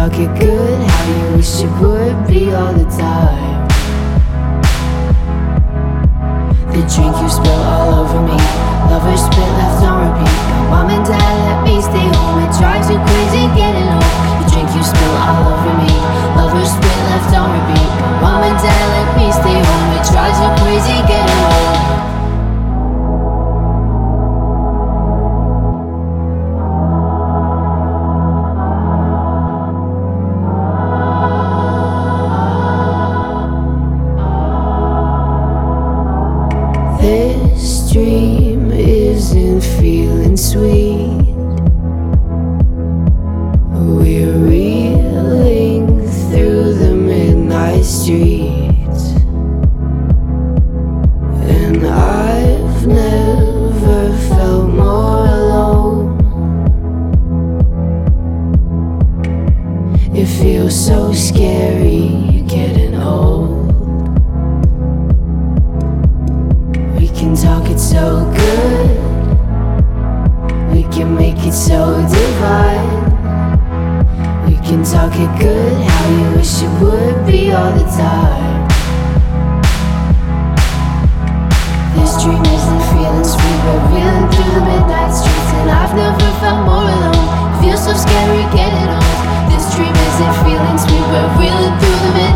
talk it good, how you wish it would be all the time. The drink you spill all over me, lovers spit left on repeat. Mom and dad let me stay home, it drives you crazy getting home. The drink you spill all over me, lovers spit left on repeat. Mom and dad let me stay home, it drives you crazy getting home. This dream isn't feeling sweet. We're reeling through the midnight streets, and I've never felt more alone. It feels so scary getting old. We can talk it so good, we can make it so divine. We can talk it good, how you wish it would be all the time. This dream isn't feeling sweet, we're reeling through the midnight streets, and I've never felt more alone. It feels so scary getting old. This dream isn't feeling sweet, we're reeling through the midnight